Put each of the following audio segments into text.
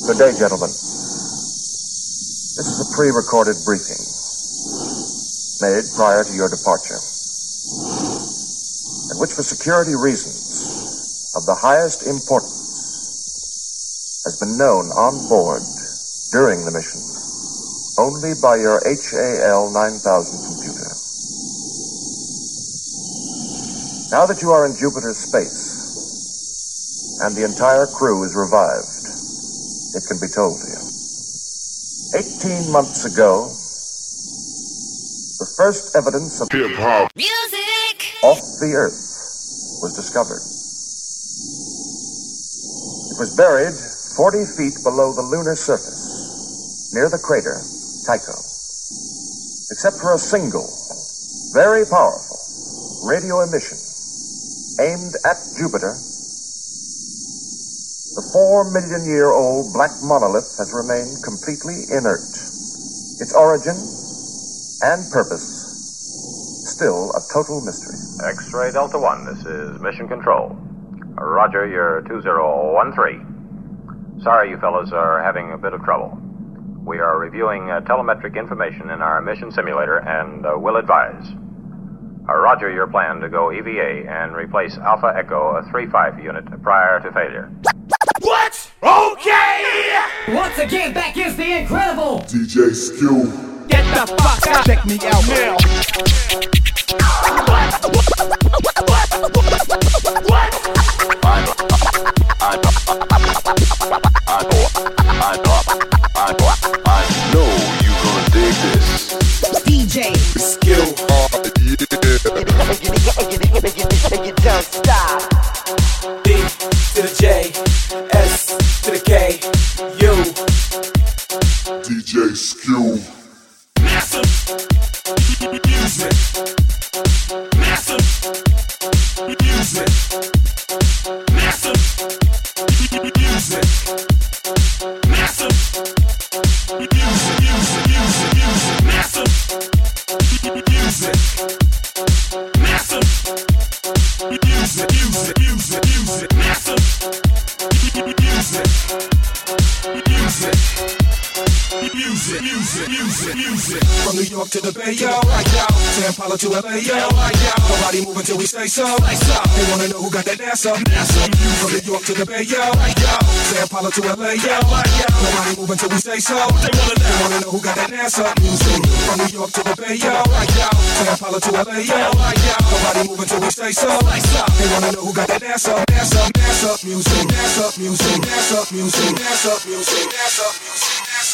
Good day, gentlemen. This is a pre-recorded briefing made prior to your departure, and which, for security reasons of the highest importance, has been known on board during the mission only by your HAL 9000 computer. Now that you are in Jupiter's space, and the entire crew is revived, it can be told to you. 18 months ago, the first evidence of hip-hop music off the Earth was discovered. It was buried 40 feet below the lunar surface, near the crater Tycho. Except for a single, very powerful radio emission aimed at Jupiter, the 4-million-year-old black monolith has remained completely inert. Its origin and purpose still a total mystery. X-Ray Delta One, this is Mission Control. Roger, you're 2013. Sorry you fellows are having a bit of trouble. We are reviewing telemetric information in our mission simulator and will advise. Roger, your plan to go EVA and replace Alpha Echo 35 unit prior to failure. What? Okay! Once again, back is the incredible DJ Skill. Get the fuck out! Check me out now. What? I know you gonna dig this. DJ Skill. You don't stop. B to the J, S to the K, U. DJ Skill. Massive music. Massive music. Massive music. Massive music. Massive music. Massive music. Massive music. From New York to the Bay, yo, like yo. San Paulo to LA, yo, like yo. Nobody move until we say so. They wanna know who got that ass up. From New York to the Bay, yo, like yo. San Paulo to LA, yo, like yo. Nobody move until we say so. They wanna know who got that ass up. Music. From New York to the Bay, yo, like yo. San Paulo to LA, yo, like yo. Nobody move until we say so. They wanna know who got that ass up. Ass up, ass up, music. Ass up, music. Ass up, music. Ass up, music. Ass up, music.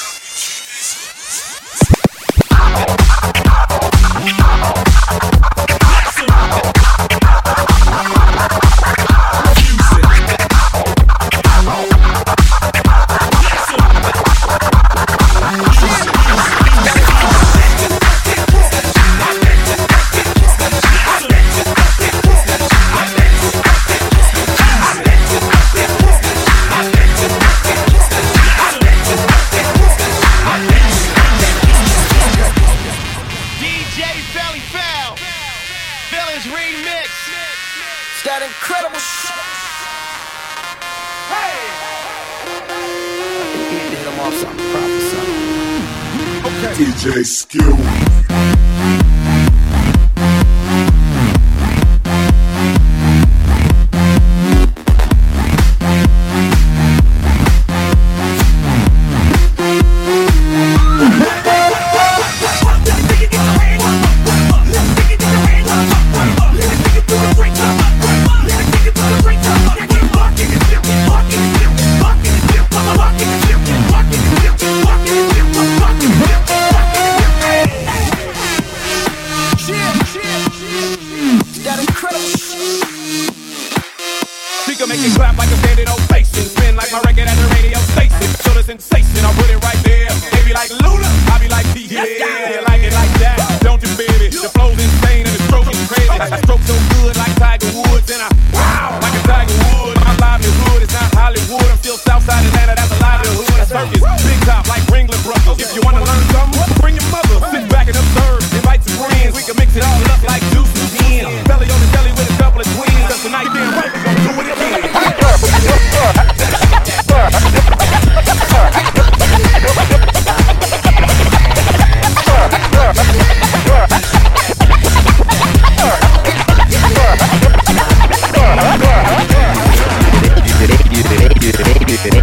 DJ Skill.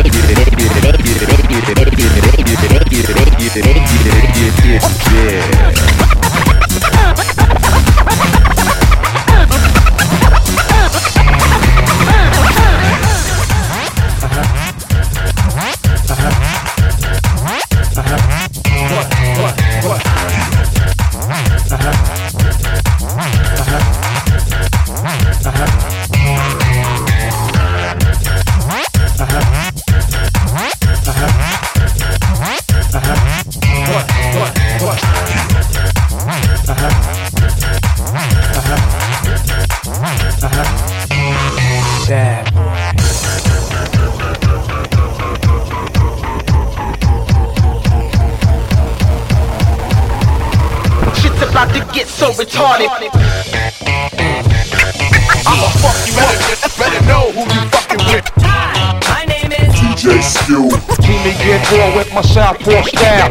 About to get so retarded. I'ma fuck you up. Better know who you fucking with. Hi, my name is DJ Skill. See me get raw with my southpaw style.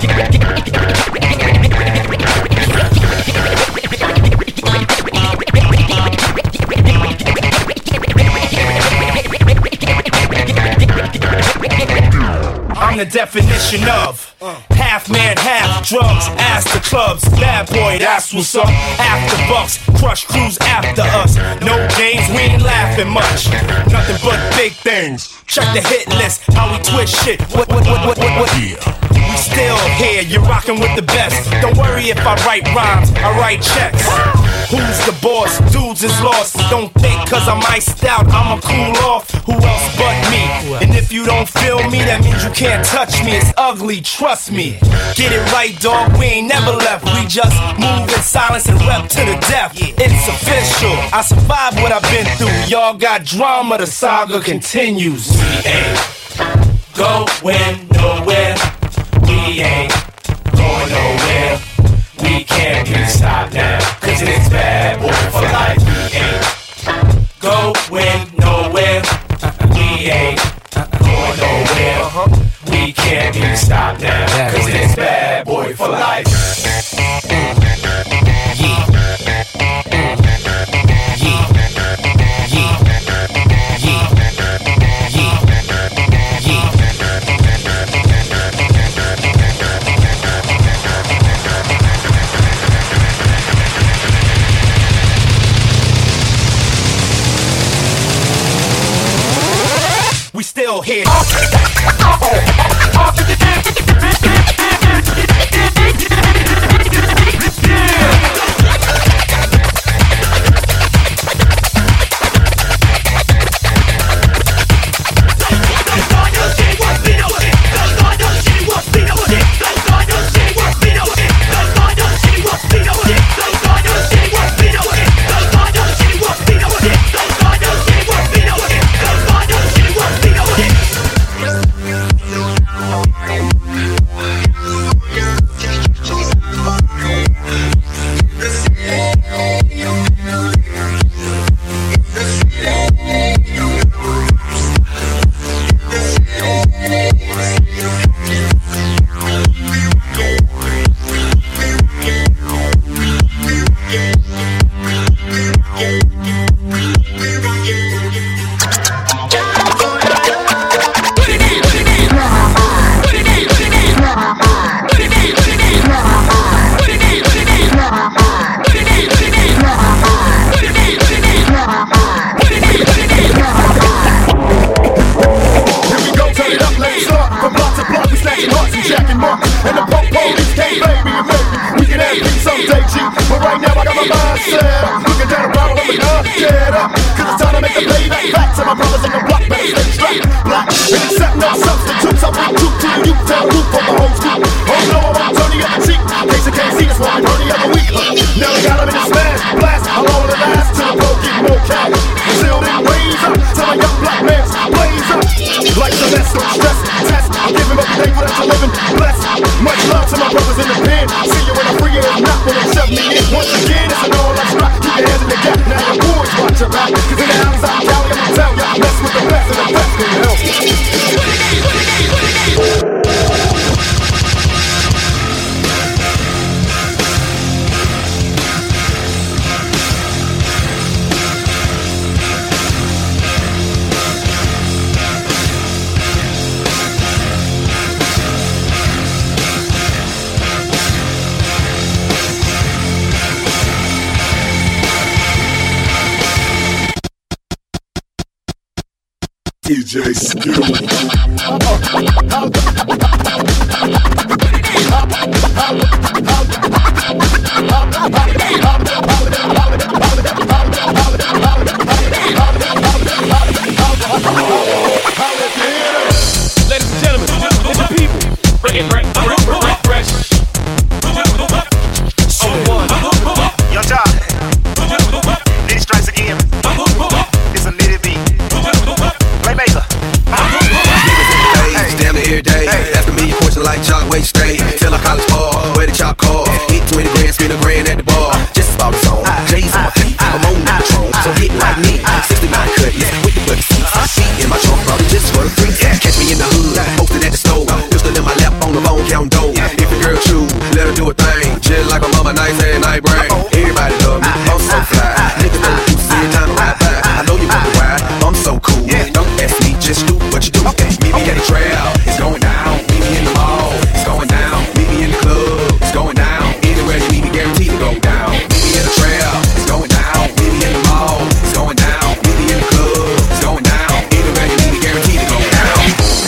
I'm the definition of half man, half drugs, ass to clubs. Bad boy, that's what's up. After bucks, crush crews after us. No games, we ain't laughing much. Nothing but big things. Check the hit list, how we twist shit. What? Yeah. We still here, you're rocking with the best. Don't worry if I write rhymes, I write checks. Who's the boss? Dudes is lost. Don't think cause I'm iced out, I'ma cool off. Who else but me? And if you don't feel me, that means you can't touch me. It's ugly, trust me. Get it right, dog, we ain't never left. We just move in silence and rep to the death. It's official, I survived what I've been through. Y'all got drama, the saga continues. We ain't going nowhere. We ain't going nowhere. We can't be stopped now, cause it's bad boy for life. We ain't going nowhere. We ain't going nowhere. We can't be stopped now, cause it's bad boy for life. We still here. DJ Skill. Ladies and gentlemen, it's the people. Bring it, fresh. Young Job, Nitty strikes again. It's a Nitty beat. Playmaker. Damn it every day. After me, your portion like chalk, wait stay. Till I college ball, where the chop call. Eat 20 grand, spend a grand at the bar. Just about it's on. J's on my feet, I'm on the patrol. So hit like me, 69 cut, with the butt seats. Seat in my trunk, probably just for the free. Catch me in the hood, posted at the store. Pistol in my lap, on the bone, counting dough. If the girl true, let her do a thing. Just like a mama, nice and night brain. Everybody love me, I'm so fly. Niggas know you see it, time to ride by. I know you want to ride, I'm so cool. Don't ask me, just do what you do. Meet me at the trail, it's going down. Meet me in the mall, it's going down. Meet me in the club, it's going down. Anywhere you meet me, guaranteed to go down. Meet me in the trail, it's going down. Meet me in the mall, it's going down. Meet me in the club, it's going down. Anywhere you meet me, guaranteed to go down.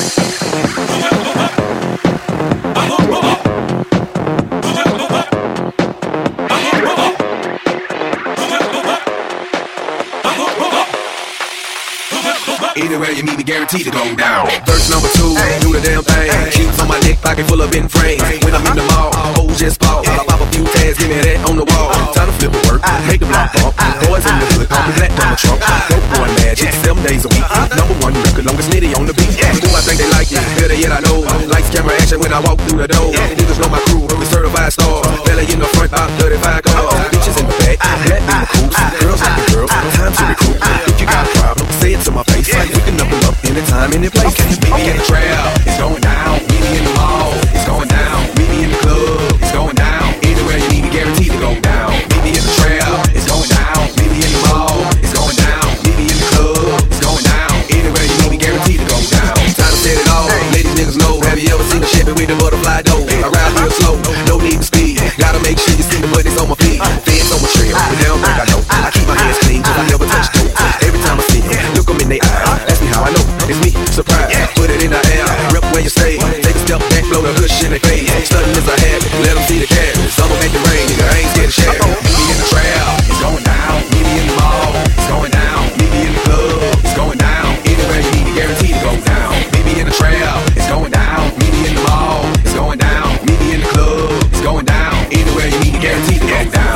Anywhere you meet me, guaranteed to go down. Verse number 2, do the damn thing. Shoes on my neck, pocket full of bent frames. When I'm in the mall, hoes just fall. I pop a few tags, give me that on the wall. Time to flip a work, make the block bump. Boys in the hood, call me black on the trunk. Dope boy magic, 7 days a week. Number 1 record, longest nitty on the beat. Do I think they like it? Better yet I know. Lights, camera, action when I walk through the door. Niggas know my crew, we certified stars. Fella in the front, about 35 cars. Bitches in the back, black in the cool. Girls like the girls, time to recruit. If you got a problem, say it to my face. We can double up anytime, any place. Meet me in the trail, it's going down. Meet me in the mall, it's going down. Meet me in the club, it's going down. Anywhere you need me, guaranteed to go down. Meet me in the trail, it's going down. Meet me in the mall, it's going down. Meet me in the club, it's going down. Anywhere you need me, guaranteed to go down. Time to set it all, ladies niggas know. Have you ever seen a Chevy with the butterfly door? I ride real slow, no need to speed. Gotta make sure you see the buttons on my feet. Fans on my trail, but they don't think I know. I keep my hands clean, cause I never touch toes. Every time I see them, look them in their eyes. Ask me how I know, it's me, surprise. Put it in the air, rep where you stay. Take a step back, blow the hush in their face. Sudden is a habit, let them see the cash. Summer make it rain, nigga, I ain't scared to share. Meet me in the trail, it's going down. Meet me in the mall, it's going down. Meet me in the club, it's going down. Anywhere you need me, guaranteed to go down. Meet me in the trail, it's going down. Meet me in the mall, it's going down. Meet me in the club, it's going down. Anywhere you need me, guaranteed to go down.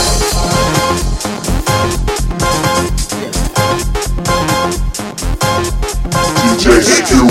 DJ Skill.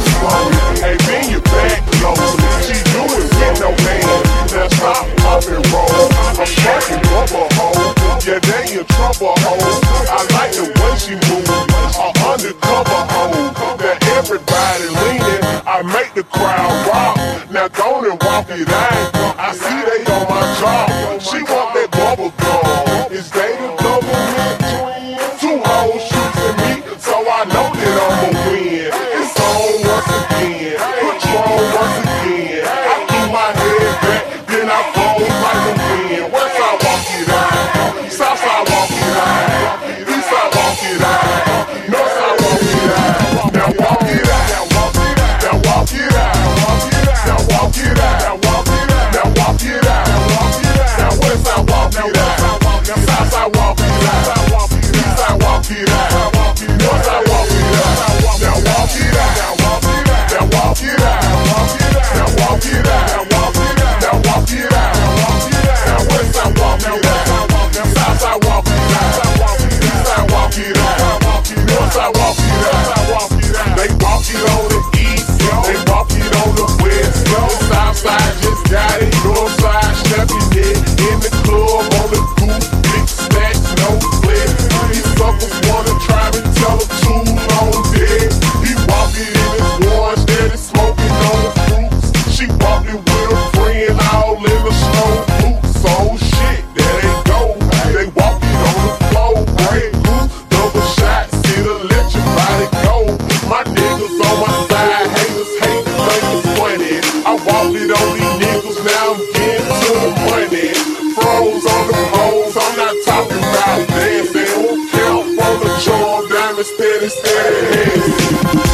Hey, bend your back, yo. She do it with no man. Let's hop, pop and roll. I'm fucking rubber hole. Yeah, they in trouble, hole. I like the way she move. An undercover hole. That everybody leaning. I make the crowd rock. Now go and walk it out. I see they on my job. She want that bubble gum. Is they the government? 2 hoes shooting me, so I know that I'ma win. It's on once again, Patron once again. I threw my head back, then I fold like a wind. Westside walk it out, Southside walk it out, Eastside walk it out, Northside walk it out. Now walk it out, now walk it out, now walk it out, now walk it out, now walk it out, now walk it out, now Westside walk it out, now Southside walk it out, Eastside walk it out, Northside walk it out. Now walk it out, now walk it out, now walk it out, now walk it out, now walk it out, now Westside walk it out, Southside walk it out, Eastside walk it out, Northside walk it out. They walk it on the east, they walk it on the west. Southside just got it, Northside stepping in the club on the coupe, big stacks, no flex. These suckers wanna try and tell them too long dead. He walked it in his orange, steady smoking on the fruits. She walked it with a friend, all in the snow boots. So shit, there they go. They walk it on the floor, red goose, double shots, it'll let your body go. My niggas on my side, haters hate, think it's funny. I walked it on these niggas, now I'm getting to the money. Froze on the poles, I'm not talking about dancing. Count from the charm, diamond steady, steady hands.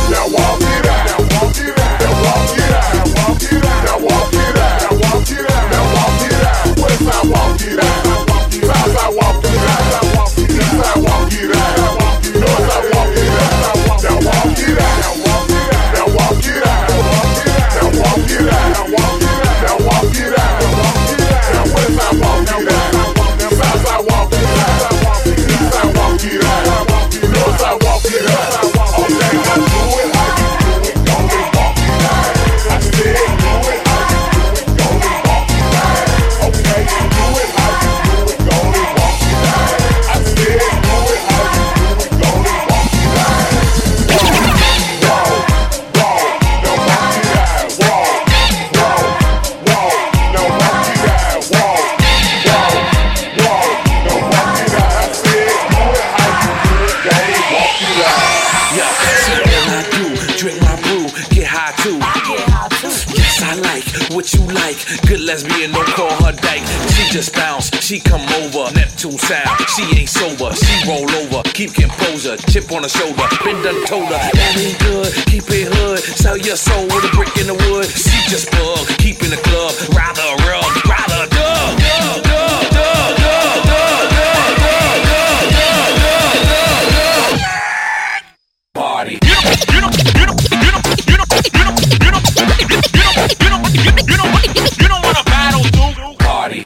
Yes, I like what you like. Good lesbian, don't call her dyke. She just bounce, she come over. Neptune sound, she ain't sober. She roll over, keep composure. Chip on her shoulder, been done told her that ain't good. Keep it hood, sell your soul with a brick in the wood. She just bug, keep in the club. Rather rug, rather dug. Party. You don't wanna battle, dude. Party.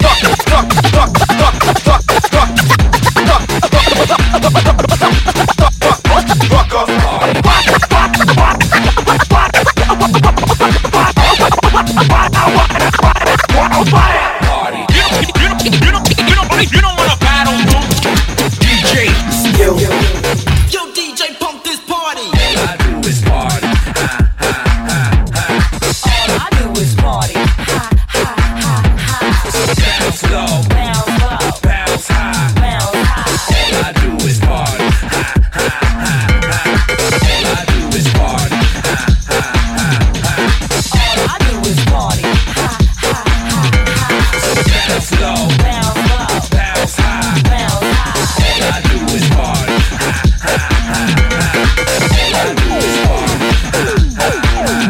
You don't wanna battle, dude. DJ, yo, DJ, pump this party. All I do is party. All I do is party. Bounce low, bounce high. All I do is party. All I do is party. All I do is party. Bounce low, bounce high. All I do is party. All I do is party.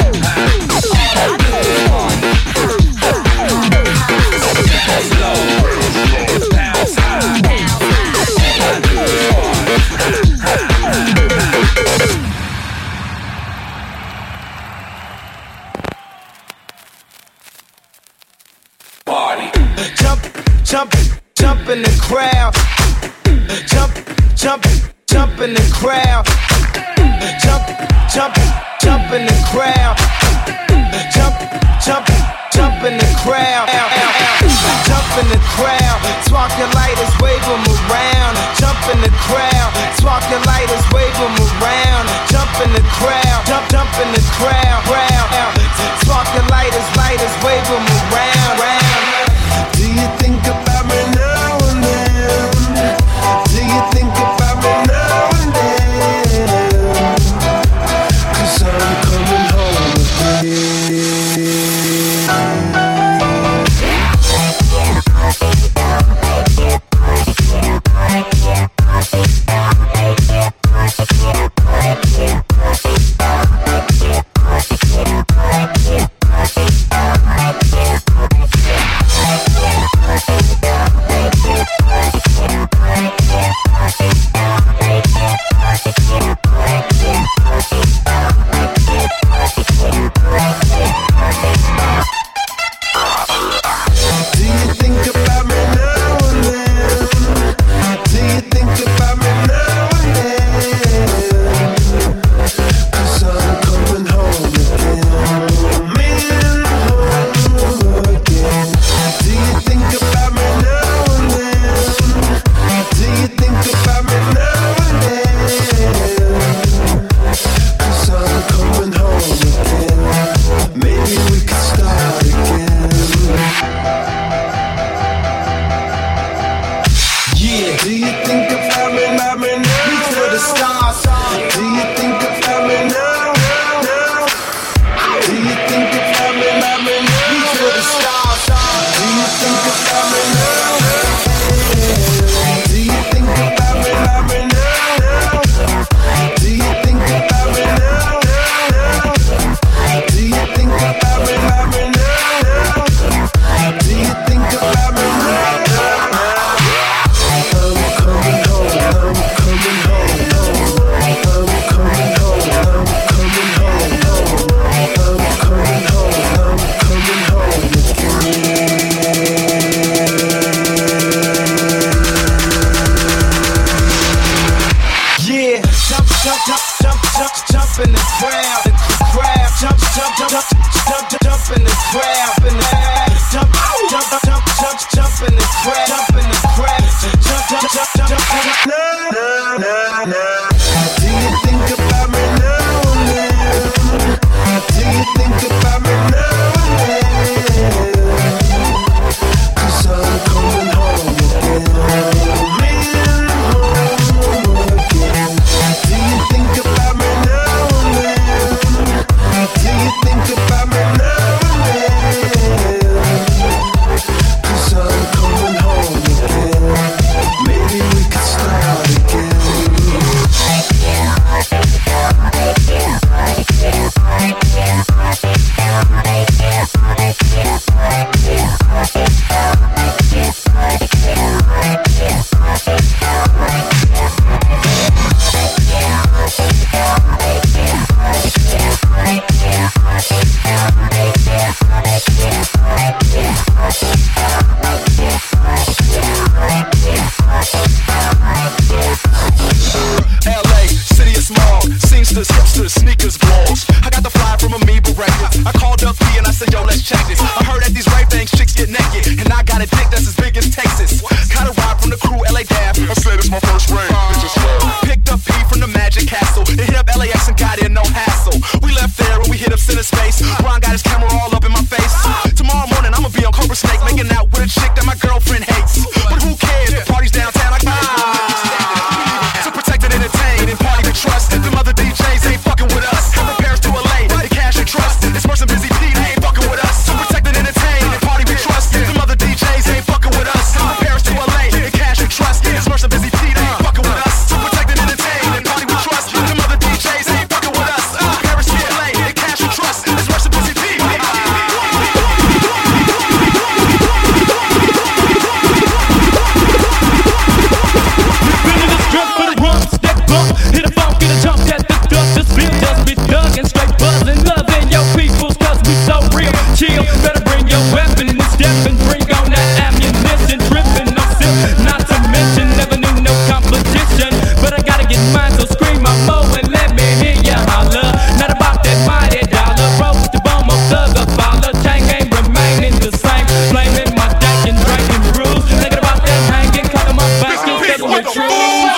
Jump in the crowd. Jump in the crowd. Jump in the crowd. Jump in the crowd. Jump in the crowd. Spark your lighters, wave them around. Jump in the crowd. Spark your lighters, wave them around. Jump in the crowd. Jump in the crowd. Spark your lighters, wave them around. Do you think about me now and then? Do you think about me now and then? 'Cause I'm coming home again. Think about So yo, let's check this. I heard at these rave things, chicks get naked, and I got a dick that's as big as Texas. Got a ride from the crew, LA Dab. I said it's my first rave. Picked up P from the Magic Castle. They hit up LAX and got in, no hassle. We left there and we hit up Center Space. Ron got his camera all up in my face. Tomorrow morning I'ma be on Cobra Snake, making out with a chick that my girlfriend hates. But who cares? The party's downtown like to protect and entertain and party with trust. Them other DJs ain't fucking with us. From Paris to LA, the cash and trust. It's Mercy Busy P, they ain't fucking with us. To protect and entertain and party with trust. Them other DJs ain't fucking with us. From Paris to LA, the cash and trust. It's Mercy Busy P, they ain't fucking with us. To protect and entertain and party with trust. Them other DJs ain't fucking with us. Paris to LA, the cash and trust. It's Mercy Busy P. Hit a funk, get a jump, get the dust, the spill, just be dug and straight buzzing, loving your peoples, cause we so real. Chill, better bring your weapon and step and bring on that ammunition, tripping, no sip, not to mention, never knew no competition, but I gotta get mine, so scream my mo and let me hear ya holler. Not about that mighty dollar, roast the bomb of thug or follow, chain game remaining the same, flaming my deck and drinking brews, thinking about that hanging, cutting my back, and telling the truth.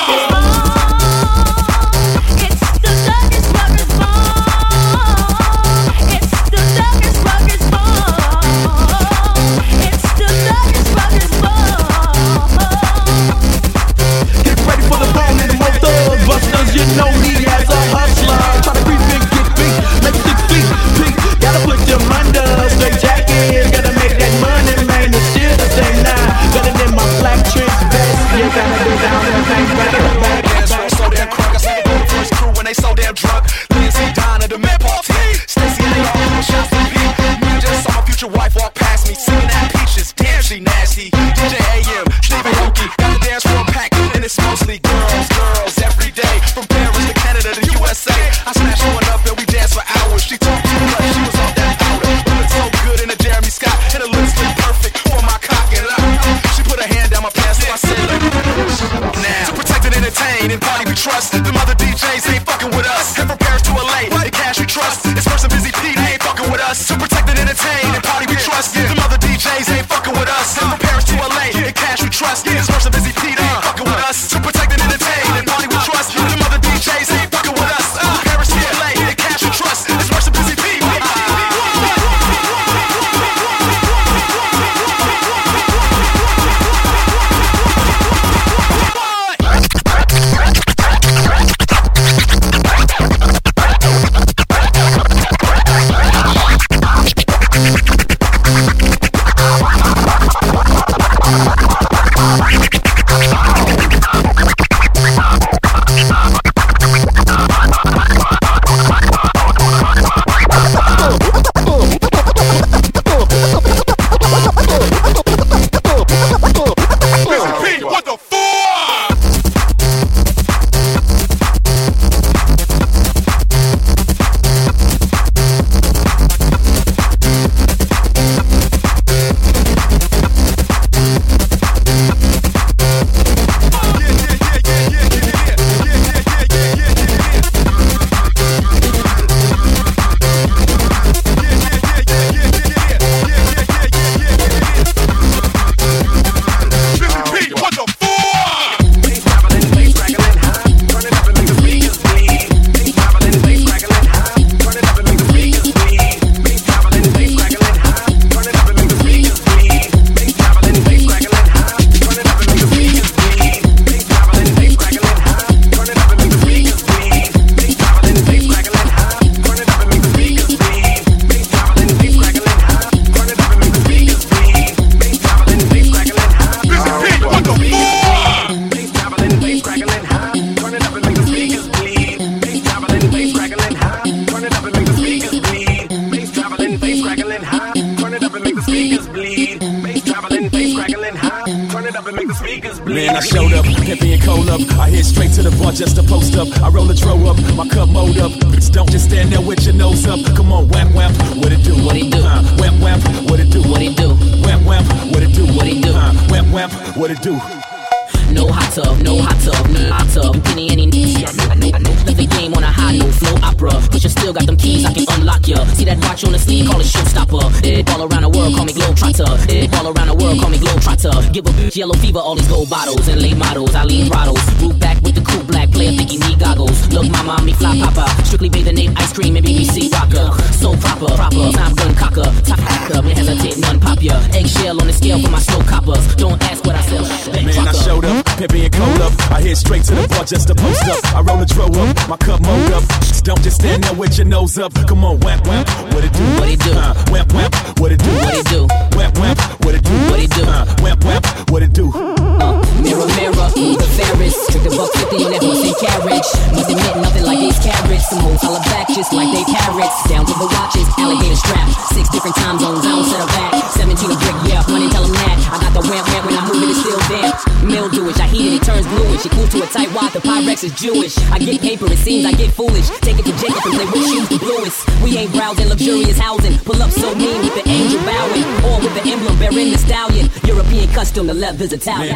You know me as a hustler. Try to creep and get beat, make 6 feet peak. Gotta put them under, straight jacket. Gotta make that money, man. It's still the same now. Got it in my black trench vest. You gotta be down there, bang, bang, bang. So damn crunk, I see the whole first crew when they so damn drunk. Lindsay, Donna, the man party. Stacy and they all doing shots to beat. You just saw my future wife walk past me, singing that Peaches. Damn, she nasty. DJ AM, Stephen Aoki. Got a dance floor packed, and it's mostly girls, girls every day. From Paris to Canada to USA. I smashed one up and we danced for hours. She talked too much, she was off that powder. But looked so good in a Jeremy Scott, and her lips looked perfect for my cock and she put her hand down my pants, so I said, now to protect and entertain and party we trust. Them other DJs ain't fucking with us. And from Paris to LA, the cash we trust. It's Mercy Busy P, they ain't fucking with us. To protect and entertain and party we trust. Them other DJs ain't fucking with us. And from Paris to LA, the cash we trust. It's Mercy Busy P, they ain't fucking with us. To protect and entertain and party we trust. Them other DJs ain't fucking with us. Paris to LA, the cash we trust. It's Mercy Busy P. Man, I showed up, heavy and cold up. I hit straight to the bar just to post up. I roll a tro up, my cup mode up. Don't just stand there with your nose up. Come on, wham wham, what it do? What it do? Wham wham, what it do? What it do? Wham wham, what it do? What it do? Wham wham, what it do? No hot tub, no hot tub, no hot tub. Penny any I know. Left the game on a high piano, flow opera. But you still got them keys, I can unlock ya. See that watch on the sleeve, call it showstopper. All around the world, call me Globetrotter. All around the world, call me Globetrotter. Give a bitch yellow fever, all these gold bottles and late models. I lean Rottles, root back with the cool black player, think he need goggles. Look, mama, me fly papa. Strictly bathing ape, ice cream and BBC rocker. So proper, time gun cocker, top hacker. Man hesitate, none pop ya. Eggshell on the scale for my snow coppers. Don't ask what I sell. Man, I showed up, pimpin' and cold up. I hit straight to the bar just to post up. I roll a dro up, my cup mowed up. Don't just stand there with your nose up. Come on, whap whap, what it do? What it do? Whap whap, what it do? What it do? Whap whap, what it do? What it do? Whap whap, what it do? Mirror, mirror, who's the fairest? Trick the $1.50 on that horse and carriage. Must admit nothing like Ace carrots. Some hoes holler back just like they carrots. Down to the watches, alligator strap. 6 different time zones, I don't set her back. 17 a brick, yeah, money tell them that. I got the wham wham when I move it, it's still damp. Mildewish, I heat it, it turns bluish. It cools to a tight wad, the Pyrex is Jewish. I get paper, it seems I get foolish. Take it to Jacob and play with shoes the bluest. We ain't browsing luxurious housing. Pull up so mean with the angel bowing. Or with the emblem bearing the stallion. European custom, the leather's Italian.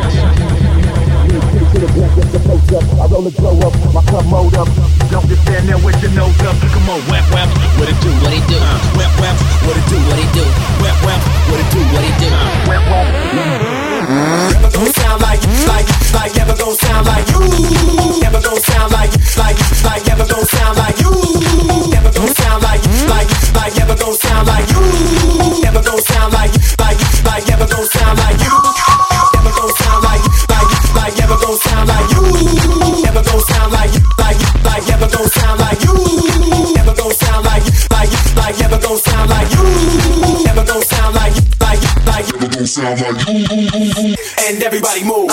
I roll a glow up, my cup mowed up. Don't just stand there with your nose up. Come on, whap whap, what it do? What it do? Whap whap, what it do? What it do? Whap whap, what it do? What it do? Whap whap. Never gon' sound like, never gon' sound like you. Never gon' sound like, never gon' sound like you. Never gon' sound like, never gon' sound like you. Never gon' sound like, never gon' sound like you. Never gon' sound like, never gon' sound like you. Never gon' sound like, never gon' sound like you. Never gon' sound like, never gon' sound like you. Never gon' sound like, never gon' sound like you. And everybody move.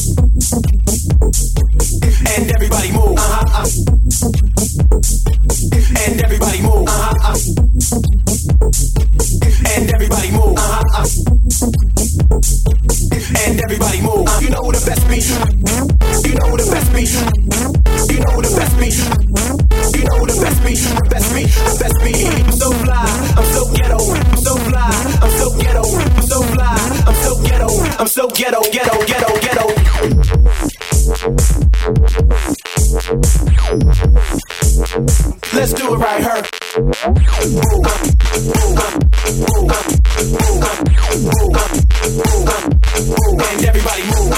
And everybody move. And everybody move. And everybody move. And everybody move. You know who the best be. You know who the best be. You know who the best be. You know who the best be. Best be. Best be. I'm so fly. I'm so ghetto. I'm so fly. I'm so ghetto. I'm so fly. I'm so ghetto. I'm so ghetto. Ghetto. Let's do it right here. And everybody move.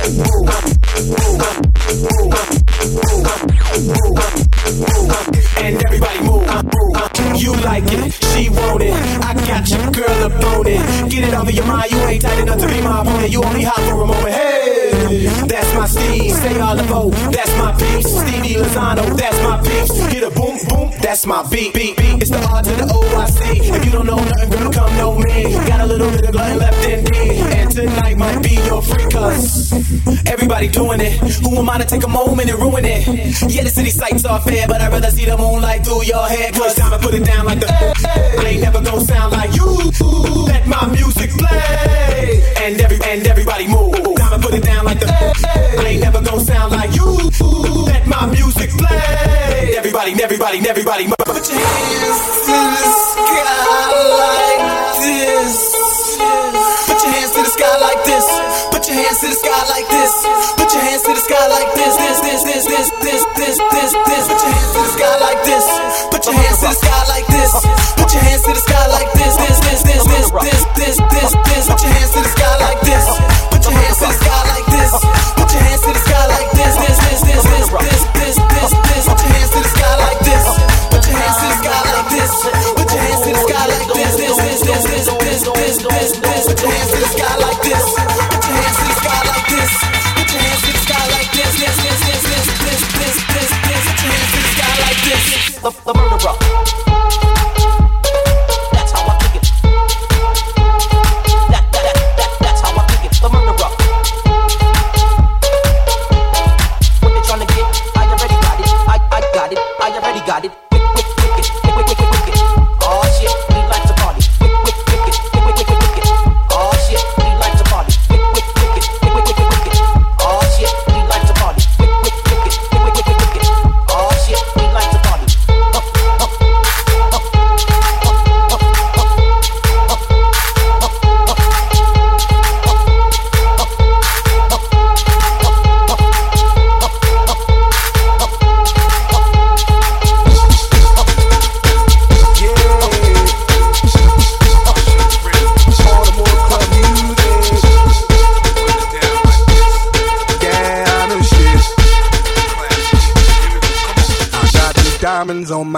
And everybody move. You like it, she want it. I got you, girl, up on it. Get it off of your mind, you ain't tight enough to be my opponent. You only hot for a moment. Hey, that's my Steve. Say all the vote. That's my piece. Stevie Lozano, that's my piece. Hit a boom, boom, that's my beat. It's the R to the OIC. If you don't know nothing, girl, come know me. Got a little bit of blood left in me. And tonight might be your free cause everybody doing it. Who am I to take a moment and ruin it? Yeah, the city sights are fair, but I'd rather see the moonlight through your head. Cause time to put it down like the I ain't never gonna sound like you. Let my music play. And everybody move. Time to put it down like the I ain't never gonna sound like you. Let my music play. Everybody move. Put your hands to the sky like this. Put your hands to the sky like this. Put your hands to the sky like this. Put your hands to the sky like this. This. Put your hands to the sky like this. Put your hands to the sky like this. Put your hands to the sky like this. This. Put your hands to the sky like this. Put your hands to the sky like this. Put your hands to the sky like this. This. Put your hands to the sky like this. Put your hands to the sky like this. Put your hands to the sky like this. This. Put your hands to the sky like this. Put your hands to the sky like this. Put your hands to the sky like this. Put your hands to the sky like this. The murderer. That's how I kick it. That's how I kick it. The murderer. What they tryna get? I already got it. I got it. I already got it. Wicked. Oh shit, we like to party. Wicked. Oh shit,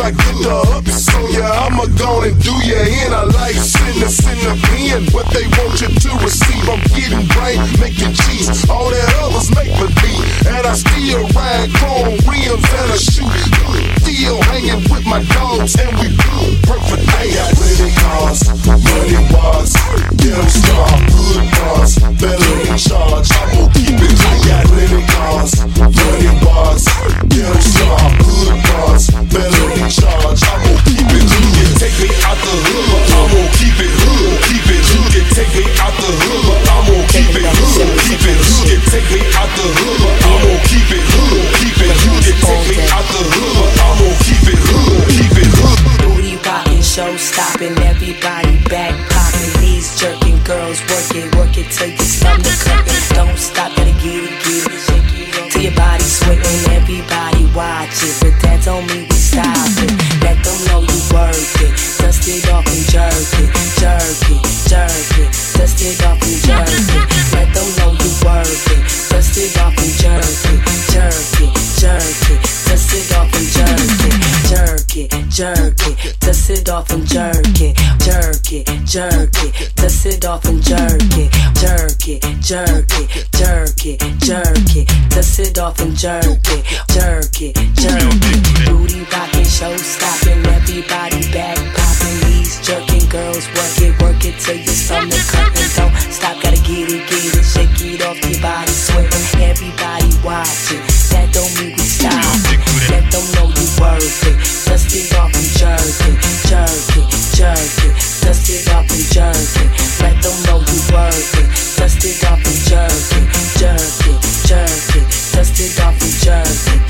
I get the ups on ya, I'ma go and do ya in a life sentence in the pen. What they want you to receive, I'm getting brain, making cheese. All that others make me be, and I still ride chrome rims and a shoe. Still hanging with my dogs, and we perfect. I got plenty cars, money bars, get them star, good bars, better in charge. I'm gonna keep it. I got plenty cars, money bars, get them star, good bars, better in charge. I'm gonna keep it. You can take me out the hood, but I'm gonna keep it hood, keep it. You can take me out the hood, but I'm gonna keep it hood, keep it. You can take me out the hood, but I'm gonna keep it hood, keep it. You can take me out the hood, but I'm gonna keep it hood, keep it hood. Booty rockin', show stopping, everybody back popping. These jerking girls work it till your stomach hurtin'. Don't stop, gotta get it, shake it till your body sweating. Everybody watch it, but that don't mean we stop it. Let them know you work it, dust it off and jerk it, jerk it, jerk it, dust it off and jerk it. Let them know you work it, dust it off and jerk it, jerk it, jerk it, dust it off and jerk it, jerk it, jerk it, dust it off and jerk it, jerk it, jerk it, dust it off and jerk it, jerk it, jerk it, jerk it, jerk it, dust it off and jerk it, jerk it, jerk it. Booty rockin', show stopping, everybody back popping. These jerking girls work it till your stomach hurtin'. Don't stop, gotta get it, shake it off your body sweating. Everybody watch it, that don't mean we stop it. Let them know you worth it, dust it off and jerk it, jerk it, jerk it, dust it off and jerk it. Let them know you worth it, dust it off and jerk it, jerk it, jerk it, dust it off and jerk it.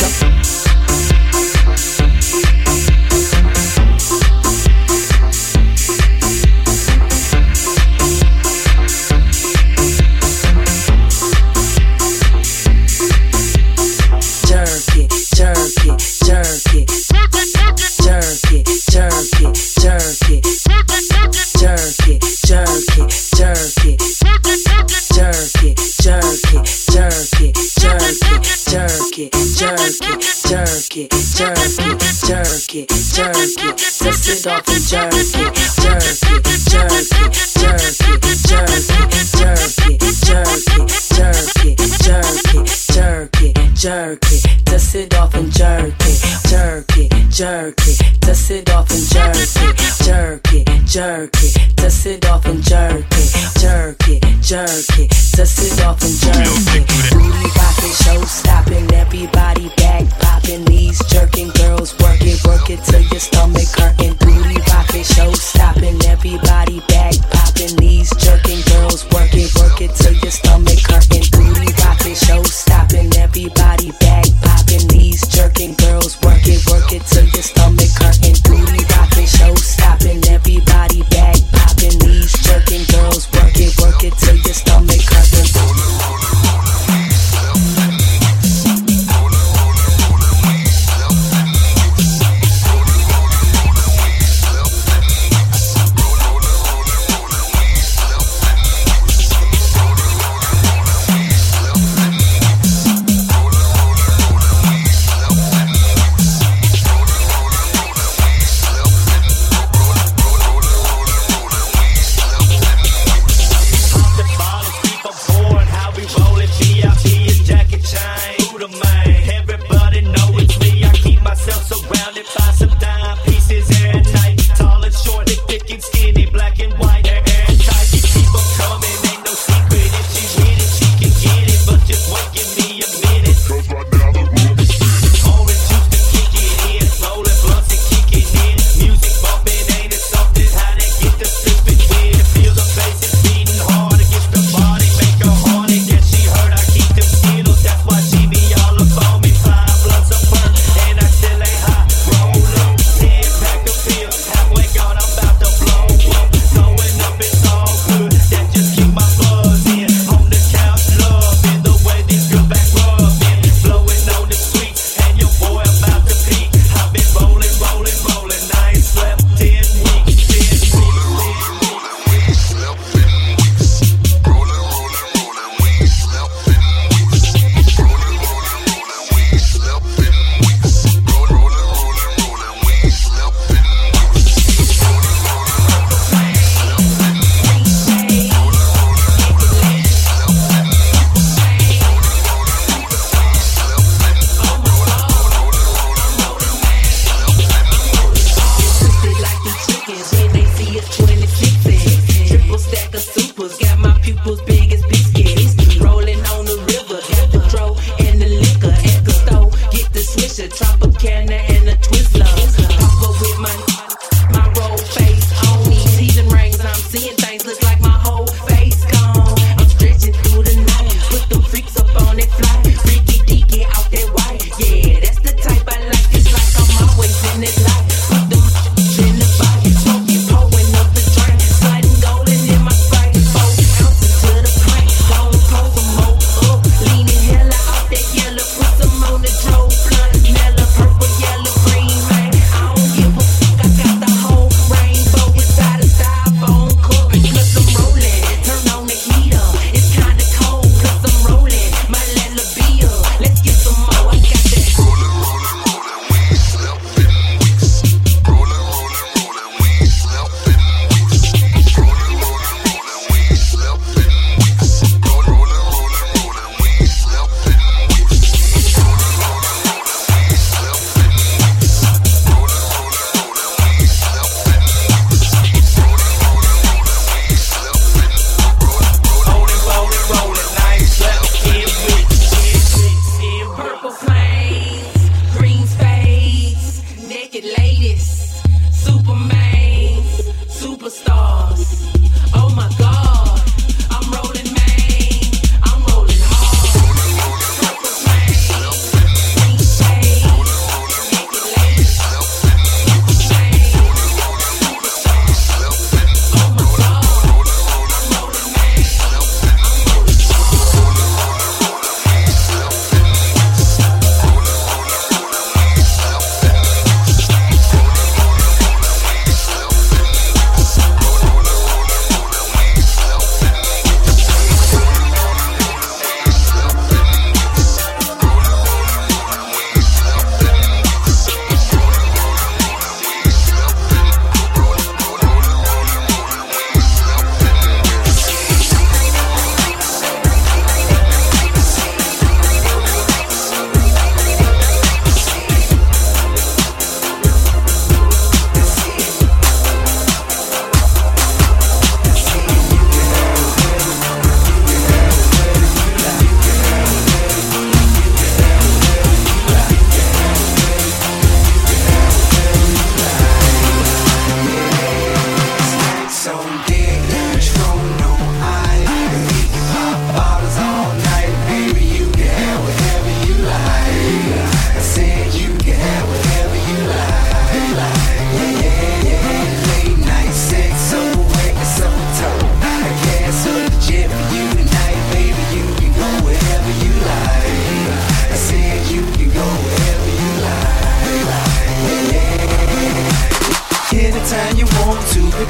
Dust it off and jerk it, jerk it, jerk it, jerk it, jerk it, jerk it, jerk it, jerk it, jerk it, jerk it, dust it off and jerk it, jerk it, jerk it, dust it off and jerk it, jerk it, jerk it, dust it off and jerk it, jerk it, jerk it, dust it off and jerk it. Booty rockin', show stopping, everybody back popping. These jerking girls work it till your stomach hurtin'. Booty rockin', show stopping, everybody back popping. These jerking girls work it till your stomach hurtin'. Booty rockin', show stopping, everybody back popping. These jerking girls work it till your stomach hurtin'. Booty rockin', show stopping, everybody back popping. These jerking girls work it till your stomach hurtin'.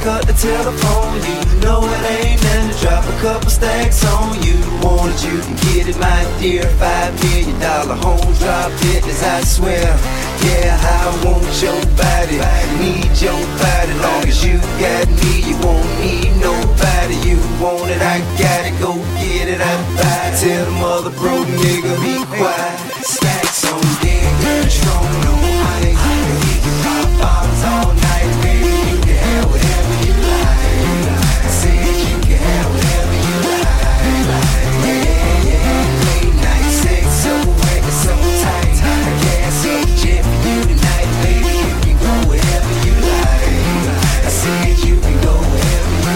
pick up the telephone. You know it ain't nothing to drop a couple stacks on you. Want it, you can get it, my dear. $5 million home drop business, I swear. Yeah, I want your body, need your body. Long as you got me, you won't need nobody. You want it, I got it, go get it, I buy it. Tell the mother broke nigga, be quiet. Stacks on deck, Patron on ice. We can pop bottles all night, baby. You can have whatever you like. Said you can have whatever you like. Yeah, late night sex, so wet and so tight. I gas up jet for you tonight, baby. You can go wherever you like. I said you can go wherever you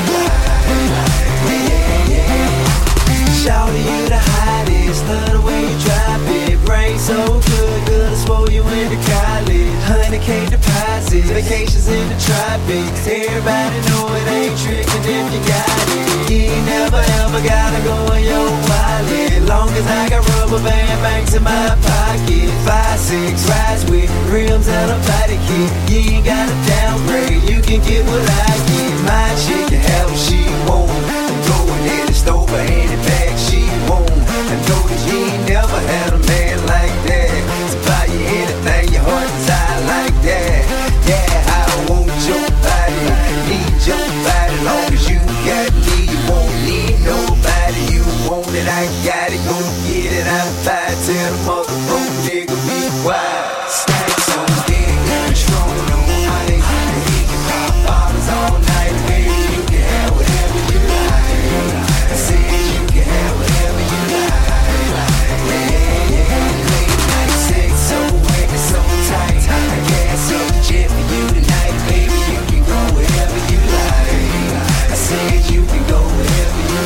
like. Yeah. Shawty, you the hottest, love the way you drop it. Brain so good, good I swole you into college. 100K deposits, vacations in the tropics. Everybody know it ain't tricking if you got it. You ain't never ever gotta go in your wallet. Long as I got rubber band banks in my pocket. 5-6 rides with rims and a body kit. You ain't gotta downgrade, you can get what I get. My chick can have what she want. I'm going in the store for any bag she want. I know that you ain't never had a man like that to buy you anything your heart desire like that. Yeah, I want your body, need your body. Long as you got me, you won't need nobody. You want it, I got it, go get it, I buy it. Tell the mother broke nigga be quiet. Stacks on deck, Patron on ice. We can pop bottles all night, baby. You can have whatever you like. I said you can have whatever you like. Yeah, late night sex, so wet and so tight. I gas up the jet for you tonight, baby. You can go wherever you like. I said you can go wherever you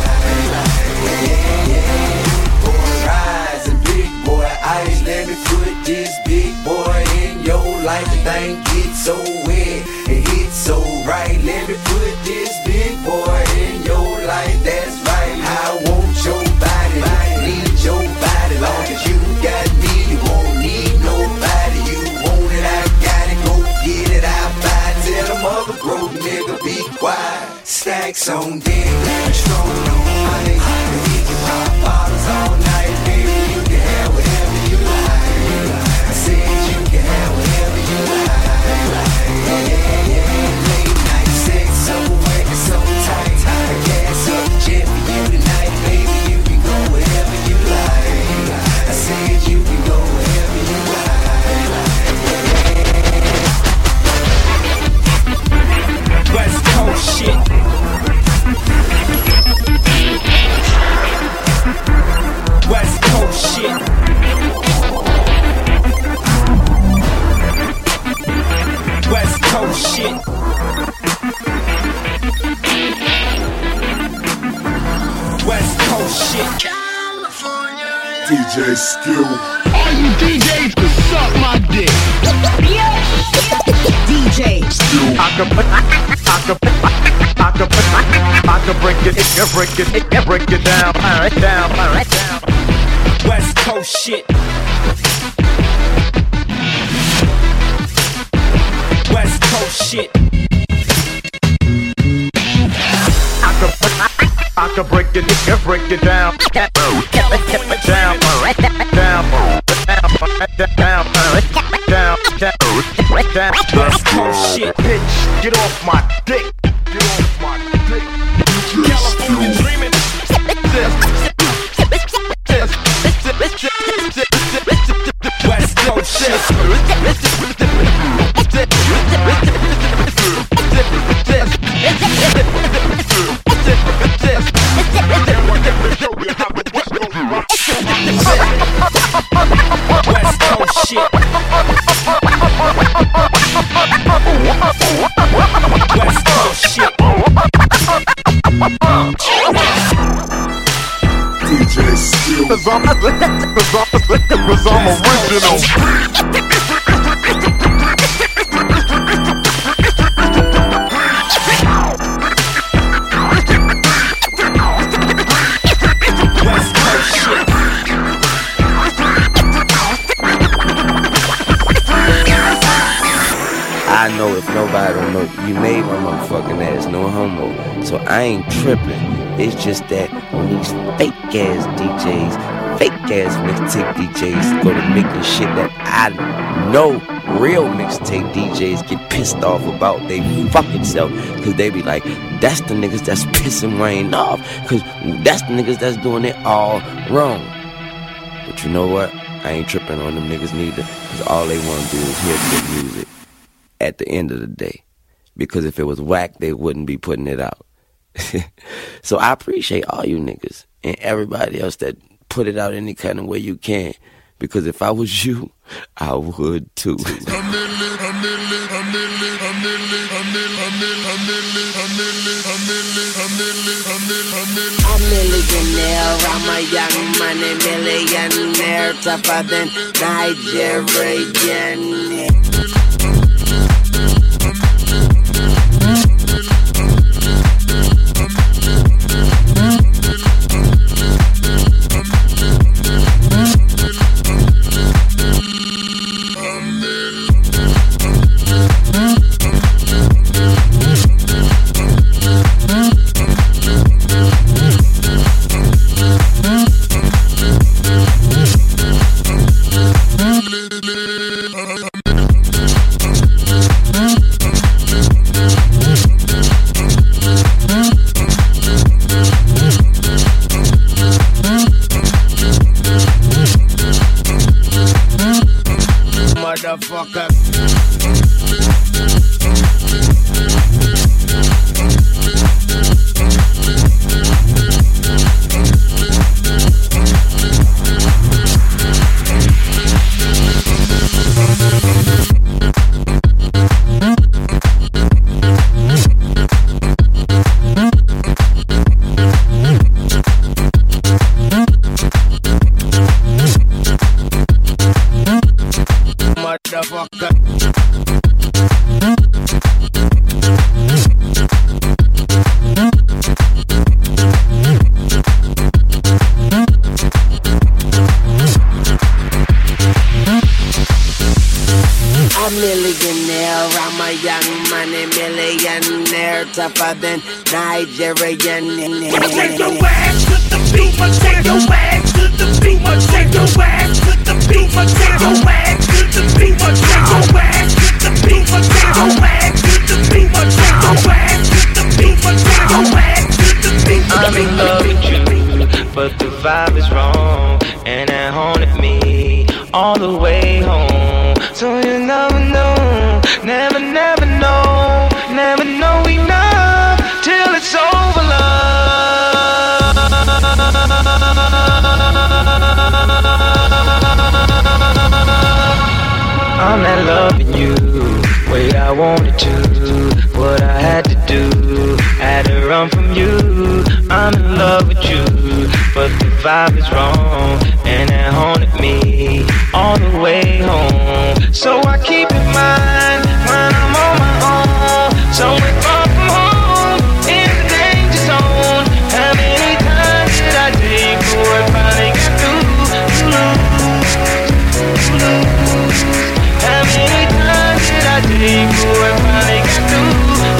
like. Yeah. Boy, rise and big boy ice. Let me put this big boy in your life. The thing gets so wet and hits so right. Let me put this big boy in your life. That's right. I want your body, need your body. Long as you got me, you won't need nobody. You want it, I got it, go get it, I buy it. Tell the mother broke nigga be quiet. Stacks on deck, Patron on ice. We can pop bottles all night, baby. You can have whatever you like. I said you can have whatever you like. Yeah, late night sex, so wet and so tight. I gas up the jet for you tonight, baby. You can go wherever you like. I said you can go wherever you like. West Coast shit. West Coast shit. West Coast shit. West Coast shit. DJ Skill. All you DJs can suck my dick. DJ Skill. I can break it down, down. West Coast shit. West Coast shit. I can break it down, down. West Coast shit. Bitch, get off my dick. Get off my dick. California dreaming. West Coast shit. West Coast shit. West Coast shit. DJ Skill. Cause I'm original. I know if nobody don't know, you made my motherfucking ass, no homo. So I ain't tripping. It's just that when these fake ass DJs, fake ass mixtape DJs go to making shit that I know real mixtape DJs get pissed off about they fucking self, cause they be like, that's the niggas that's pissing Wayne off, cause that's the niggas that's doing it all wrong. But you know what? I ain't tripping on them niggas neither, cause all they wanna do is hear good music at the end of the day. Because if it was whack, they wouldn't be putting it out. So I appreciate all you niggas and everybody else that put it out any kind of way you can. Because if I was you, I would too. I'm millionaire, I'm a young money millionaire, tougher than Nigerian. Motherfucker. Tougher than Nigerian. Take your ass to the beat. Take your ass to the beat. Take your ass to the beat. Take your ass to the beat. Take your ass to the beat. Take your ass to the beat. Take your ass to the beat. Take your ass to the beat. I'm in love with you, but the vibe is wrong, and it haunted me all the way home. So you never know, never know, never know enough till it's over, love. I'm not loving you way I wanted to, what I had to do, had to run from you. I'm in love with you, but the vibe is wrong, and it haunted me all the way home. So I keep in mind when I'm on my own, somewhere far from home, in the danger zone. How many times did I take before I finally got through? How many times did I take before I finally got through?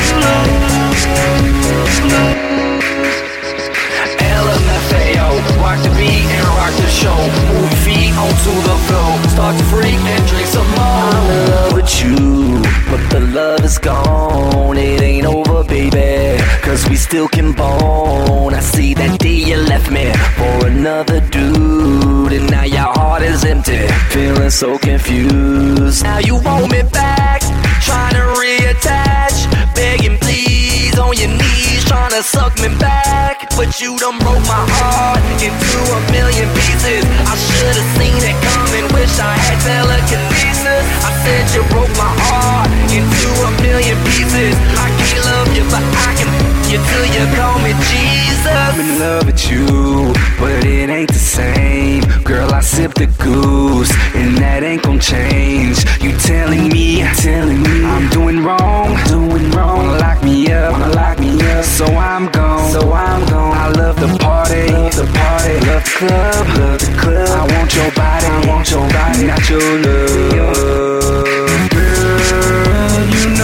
LMFAO, rock the beat and rock the show. Move your feet onto the floor, start to freak and drink some more. I'm in love with you, but the love is gone. It ain't over, baby, cause we still can bone. I see that day you left me for another dude, and now your heart is empty, feeling so confused. Now you want me back, trying to reattach, begging please on your knees, trying to suck me back. But you done broke my heart into a million pieces. I should've seen it coming, wish I had telekinesis. I said you broke my heart into a million pieces. I can't love you, but I can you till you call me Jesus. I'm in love with you, but it ain't the same. Girl, I sipped the goose, and that ain't gon' change. You telling me I'm doing wrong, wanna lock me up, so I'm gone. I love the party, love the club, I want your body, not your love. Girl, you know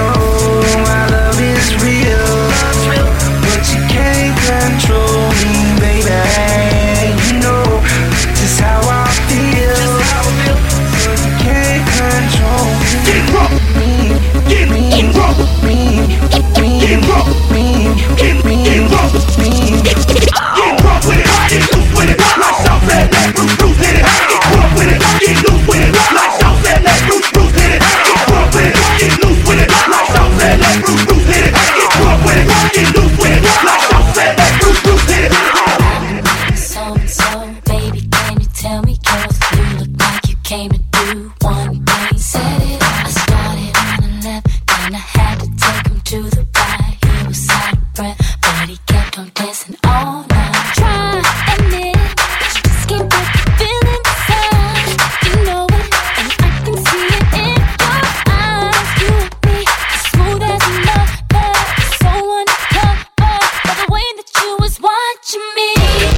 came to do one thing. Said it, I started on the left, then I had to take him to the right. He was out of breath, but he kept on dancing all night. Try admit, you just can't break the feeling inside. You know it, and I can see it in your eyes. You and me, smooth as a lover, so undercover by the way that you was watching me.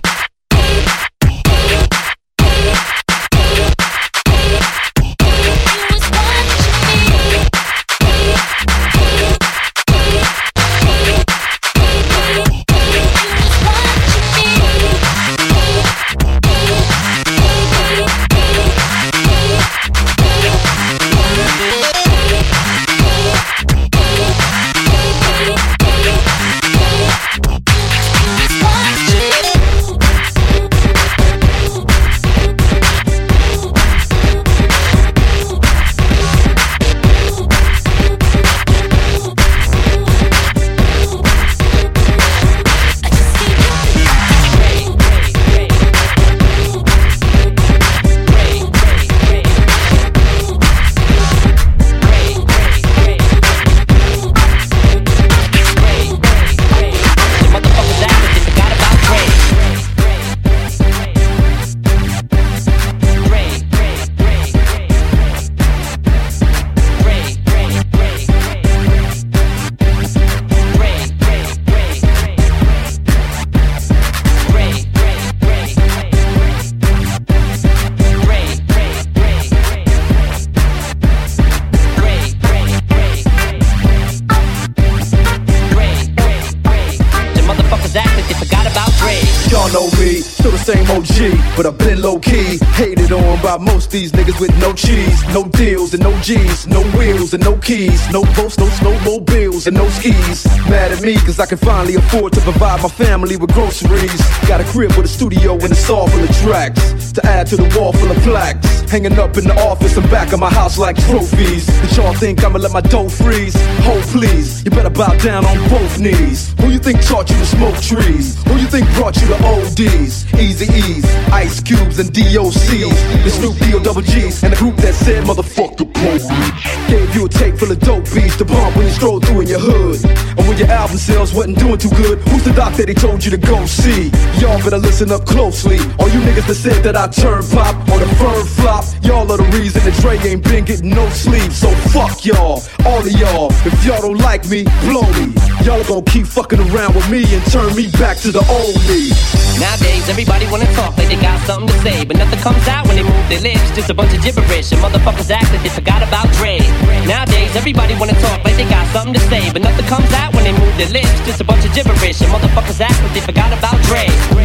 But I've been low-key, hated on by most these niggas with no cheese, no deals and no G's, no wheels and no keys, no boats, no snowmobiles and no skis. Mad at me cause I can finally afford to provide my family with groceries. Got a crib with a studio and a saw full of tracks to add to the wall full of plaques, hanging up in the office and back of my house like trophies. Did y'all think I'ma let my dough freeze? Hold please, you better bow down on both knees. Who you think taught you to smoke trees? Who you think brought you to ODs? Easy-E's, Ice Cubes and DOC's, the Snoop D-O-double G's, and the group that said motherfucker police. Gave you a tape full of dope beats to bump when you stroll through in your hood. And when your album sales wasn't doing too good, who's the doc that they told you to go see? Y'all better listen up closely. All you niggas that said that I turn pop or the firm flop, y'all are the reason that Dre ain't been getting no sleep. So fuck y'all, all of y'all. If y'all don't like me, blow me. Y'all are gonna keep fucking around with me and turn me back to the old me. Nowadays, everybody wanna talk like they got something to say, but nothing comes out when they move their lips. Just a bunch of gibberish, and motherfuckers act like they forgot about Dre. Nowadays, everybody wanna talk like they got something to say, but nothing comes out when they move their lips. Just a bunch of gibberish, and motherfuckers act like they forgot about Dre.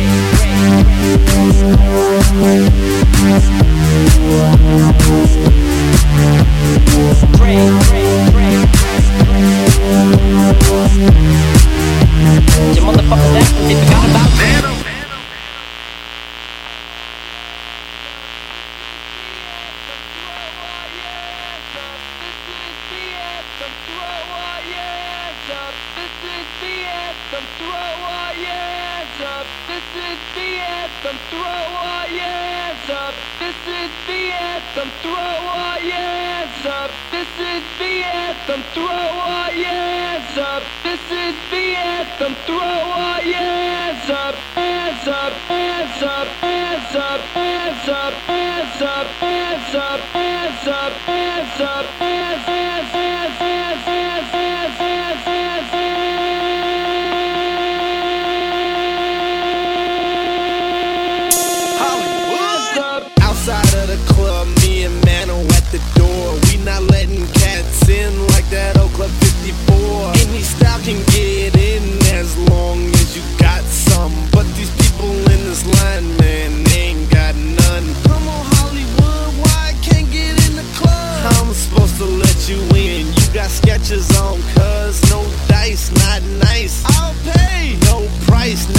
Your motherfuckers act like they forgot about Dre.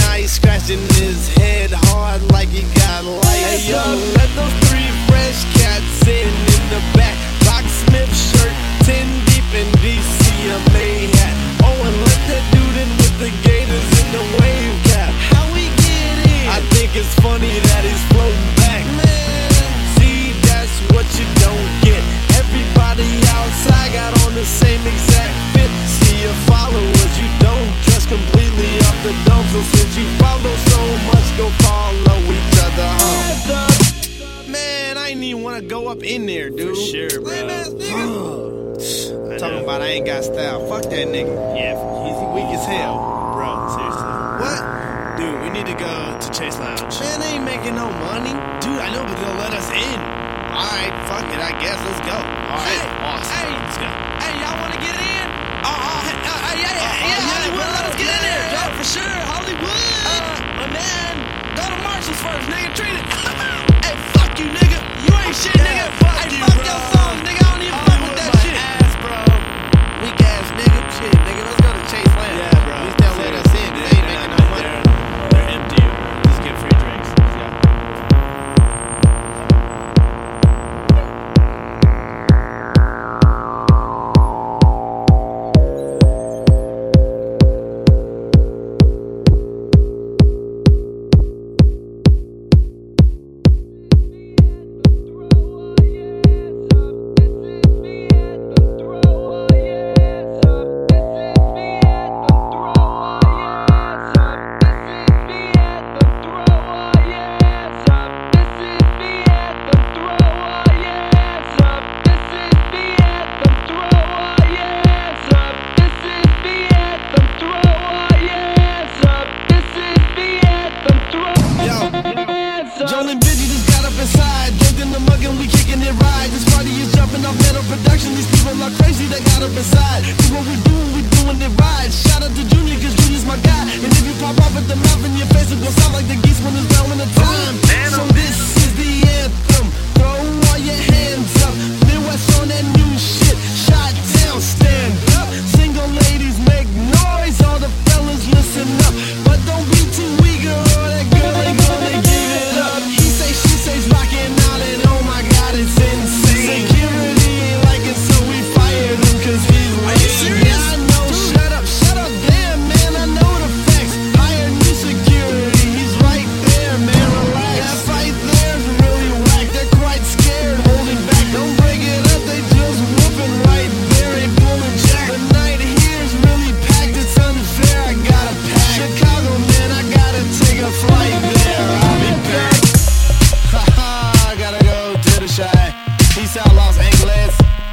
Scratching his head hard like he got lice. Hey yo, let those three fresh cats I ain't even want to go up in there, dude. For sure, bro. Talking about I ain't got style. Fuck that nigga. Yeah, He's weak as hell. bro, seriously. What? Dude, we need to go to Chase Lounge. Man, they ain't making no money. Dude, I know, but they'll let us in. Alright, fuck it, I guess. Let's go. Alright, awesome. Hey, let's go. Hey, y'all want to get in? Yeah, Hollywood, let us get in there. Yeah, for sure, Hollywood. But man, go to Marshall's first, nigga. Treat it. Hey, fuck you, nigga. You ain't shit, nigga. Fuck you, fuck your songs, nigga. I don't even fuck with that shit. Ass, bro. Weak ass nigga. Shit, nigga. Let's go to Chase Land. Yeah, bro. At least they'll let us in. They ain't making no money. They're empty. Just get free drinks. Let's go. Jolin' Busy just got up inside, jumped in the mug and we kicking it right. This party is jumping off metal production. These people are crazy, they got up inside. Do what we doing it right. Shout out to Junior, cause Junior's my guy. And if you pop off at the mouth in your face, it gon' sound like the geese when it's down in the time. So this is the anthem. Throw all your hands up. Midwest on that new shit. Shot down, stand up. Single ladies make noise. All the fellas listen up. But don't be too eager or that girl ain't gonna give it up. He say, she say's rocking out and oh my god, it's insane. Security ain't like it, so we fired him cause he's lame. Are you serious? Yeah, I know, shut up, damn man, I know the facts. Hire new security, he's right there, man, relax. That fight there's really whack, they're quite scared, holding back. Don't break it up, they just whooping right there, ain't pulling jack. The night here's really packed, it's unfair, I gotta pack. Chicago, man, I gotta take a flight there, I'll be back. I gotta go to the Shy. Peace out, Los Angeles.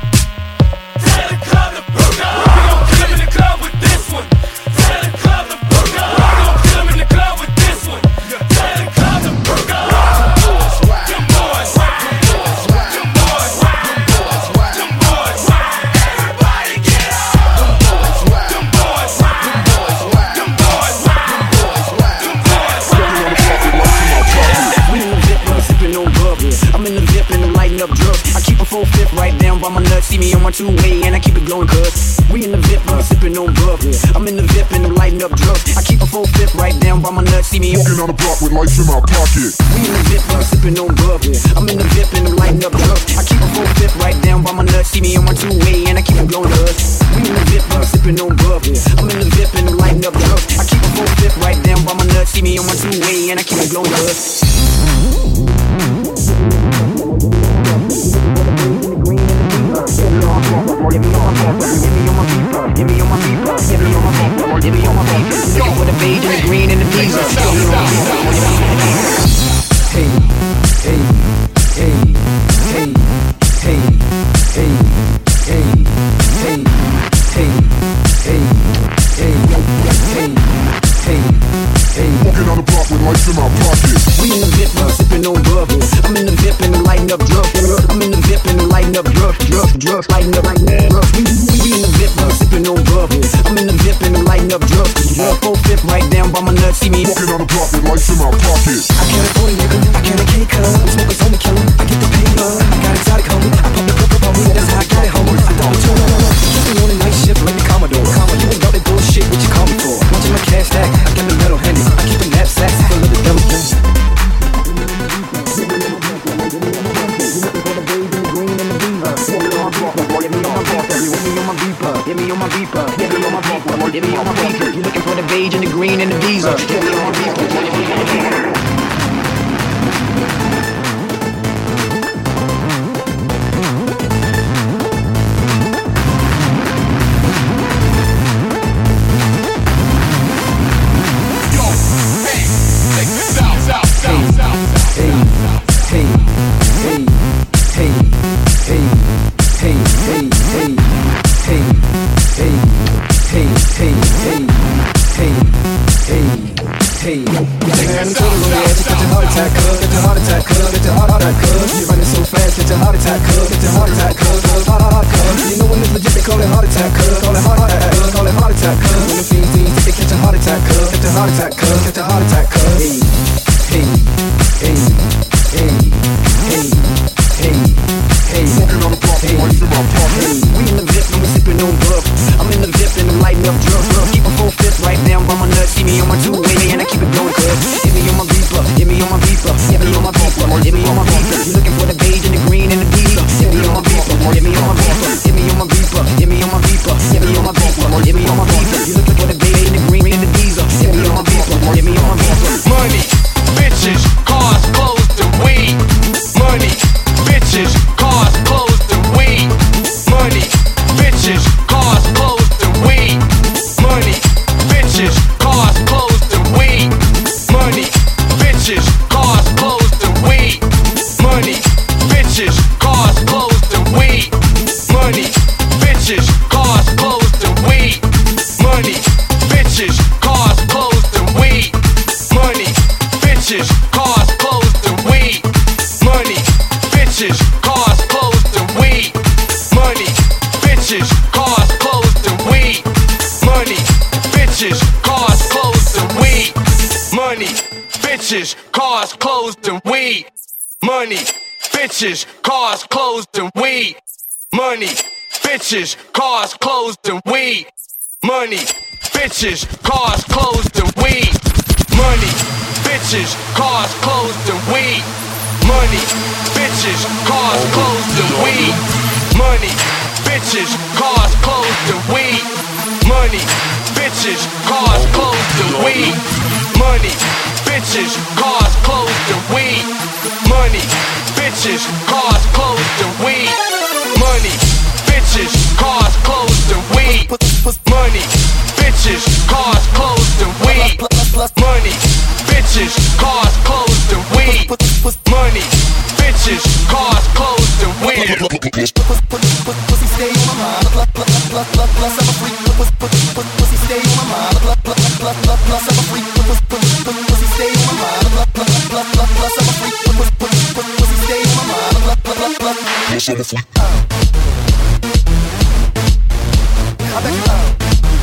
Tell the club to book up. We gon' kill 'em in the club with this one. Tell the club to book up. We gon' kill 'em in the club with this one. Tell the club to book up. Them boys, them boys, them boys. Everybody get up. Them boys, them boys, We in the VIP, I'm sipping on bubble. I'm in the VIP and I'm lighting up drugs. I keep a 4/5 right down by my nuts. See me on my two-way and I keep it glowing cuz we in the VIP, I'm sipping on bubble. I'm in the VIP and I'm lighting up drugs. I keep a 4/5 right down by my nuts. See me walking on the block with lights in my pocket. We in the VIP, I'm sipping on bubble. I'm in the VIP and I'm lighting up drugs. I keep a 4/5 right down by my nuts. See me on my two-way and I keep it glowing cuz we in the VIP, I'm sipping on bubble. I'm in the VIP and I'm lighting up drugs. I keep a 4/5 right down by my nuts. See me on my two-way and I keep it glowing cuz. With the beige and the green and the diesel. Hey, hey, hey, hey, hey, hey, hey, hey, hey, hey, hey, hey. Walking on the block with lights in my pocket. We in the VIP, I'm sipping on bubble. I'm in the VIP and I'm lighting up drugs. I'm in the VIP and I'm lighting up drugs, lighting up drugs. We in the VIP, I'm sipping on bubble. I'm in the VIP and I'm lighting up drugs. 4/5 right down by my nuts. See me walking on the block with lights in my pocket. I can't afford a nigga, I can't a cake cut. Smokers on me killing, I get the paper. I got exotic homie, I pop the purple on me. That's how I got it homie. I don't turn on. Keep me on a night shift like the Commodore. You ain't got that bullshit, what you call me for? Watching my cash stack, I got the metal handy. I keep a knapsack full of the devil. Get me on my beeper, get me on my beeper, get me on my beeper. You looking for the beige and the green and the diesel? Get me on my beeper. Hey, hey, hey, hey. attack, cuz. Catch a heart attack, cuz. Heart, cuz. You know when it's legit, they call it heart attack, cuz. Call it heart attack, cuz. Call it heart attack, cuz. When the fiends they catch a heart attack, cuz. Catch a heart attack, cuz. Catch a heart attack, cuz. Hey, hey, hey, hey, hey, hey. Smoking on the block, hey, hey. We in the VIP and we sipping on bub. I'm in the VIP and I'm lighting up drugs. Keep a 4/5 right now, I'm on my nuts. See me on my two-way and I keep it going, cuz. Hit me on my beeper, hit me on my beeper, hit me on my beeper, hit me on my beeper. You looking for the beige and the green and the beeper? Hit me on my beeper, hit me on my beeper, hit me on my beeper, hit me on my beeper, hit me on my beeper, hit me on my beeper. You looking for the beige and the green and the diesel? Hit me on my beeper, hit me on my beeper. Money, bitches, cars, clothes, and weed. Money, bitches, cars, clothes, and weed. Money, bitches, cars, clothes, and weed. Money, bitches, cars, clothes, and weed. Money, bitches, cars, clothes, and weed. Money, bitches, cars, clothes, and weed. Money, bitches, cars, clothes, and weed. Money, bitches, cars, clothes, and weed. Money, bitches, cars, clothes, and weed. Money, bitches, cars, clothes, and weed. Money, bitches, cars, clothes, and weed. Money, bitches, cars, clothes, and weed. Money, bitches, cars, clothes, and weed. Money, bitches, cars, clothes, and weed. Money, bitches, cars, clothes, and weed. Money, bitches, cars, clothes, and weed. Money, bitches, cars, clothes, and weed. Money, bitches, cars, clothes, and weed. Money, bitches, cars, clothes, and weed. Money, bitches, cars, clothes, and weed. Money, bitches, cars, clothes, and weed. Money, bitches, cars, clothes, and weed. Money, bitches, cars, clothes, and weed. Money, bitches, cars, clothes, and weed. Money, bitches, cars, clothes, and weed. Money, bitches, cars, clothes, and weed. Pussy stay on my mind. Plus I'm a freak. Pussy stay on my mind. Plus I'm a freak. Pussy stay on my mind. Plus I'm a freak. Pussy stay on my mind. Plus I'm a freak. I bet you out.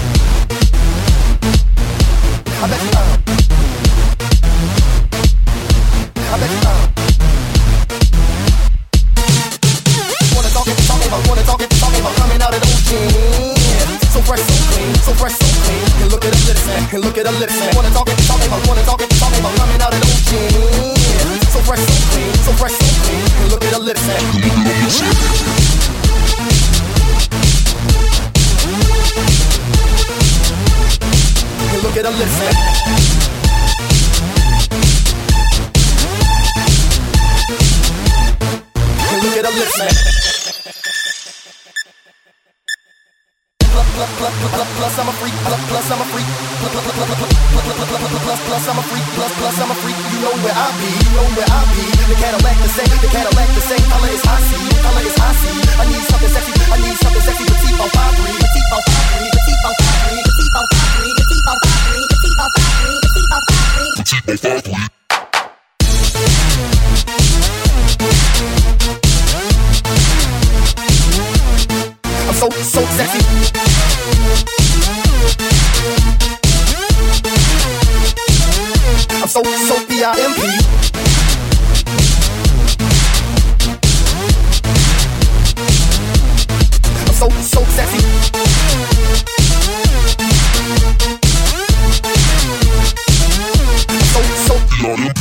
I bet you out. I bet you out. Wanna talk about coming out of the ocean. So fresh, so clean, so fresh, so clean. And look at the lips, man. And look at the lips, man. Wanna talk about coming out of the ocean. So fresh, so clean, so fresh, so clean. And look at the lips, man. And look at the lips, man. And look at the lips, man. Plus I'm a freak, plus I'm a freak, plus I'm a freak, plus I'm a freak. You know where I be, you know where I be. The Cadillac the same, color is icy, color is icy. I need something sexy, petite on 5'3", petite on 5'3", petite on 5'3", petite on 5'3", petite on 5'3", petite on 5'3", petite on 5'3", petite on 5'3". I'm so sexy. I'm so P-I-M-P. I'm so sexy. I'm so P-I-M-P.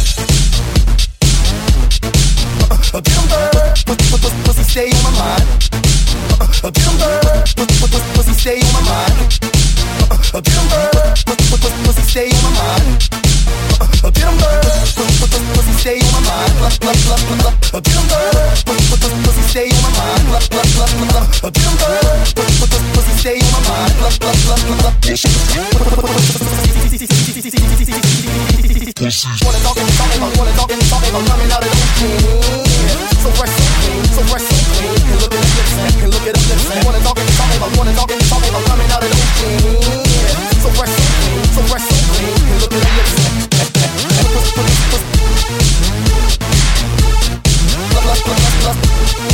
Get 'em bird, pussy stay on my mind. Get 'em bird, pussy stay on my mind. Get 'em bird, pussy stay on my mind. Get 'em bird, pussy stay on my mind. Get 'em bird, pussy stay on my mind. Get 'em bird, pussy stay on my mind. Wanna talk about coming out of the ocean. So fresh, so clean, so fresh, so clean. And look at the lips, man. And look at the lips, man. Wanna talk about coming out of the ocean. So fresh, so clean, so fresh, so clean. And look at the lips, man. Plus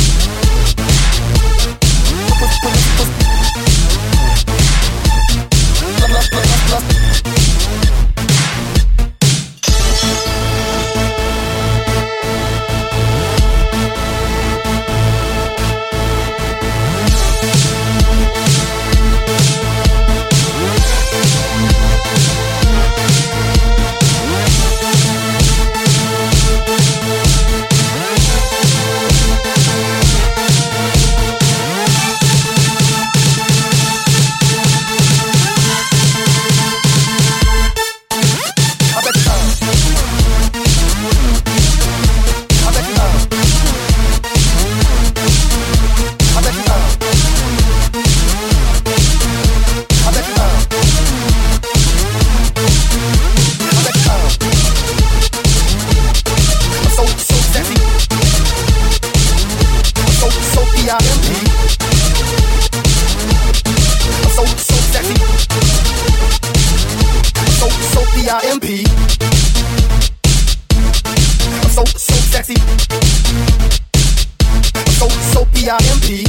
P-I-M-P.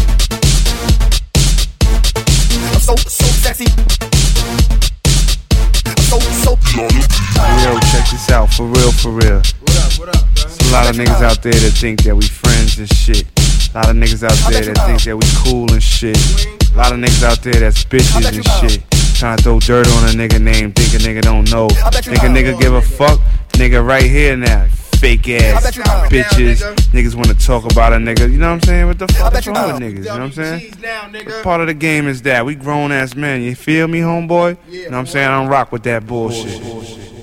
I'm so sexy. Yo, check this out, for real, for real. What up, There's a lot of niggas out there that think that we friends and shit. A lot of niggas out there that think that we cool and shit. A lot of niggas out there that's bitches and shit. Trying to throw dirt on a nigga name, think a nigga don't know. Think a nigga give a fuck? Nigga right here now. Fake ass bitches. Niggas wanna talk about a nigga. You know what I'm saying? What the fuck is wrong with niggas? You know what I'm saying? Part of the game is that we grown ass men. You feel me, homeboy? You know what I'm saying? I don't rock with that bullshit.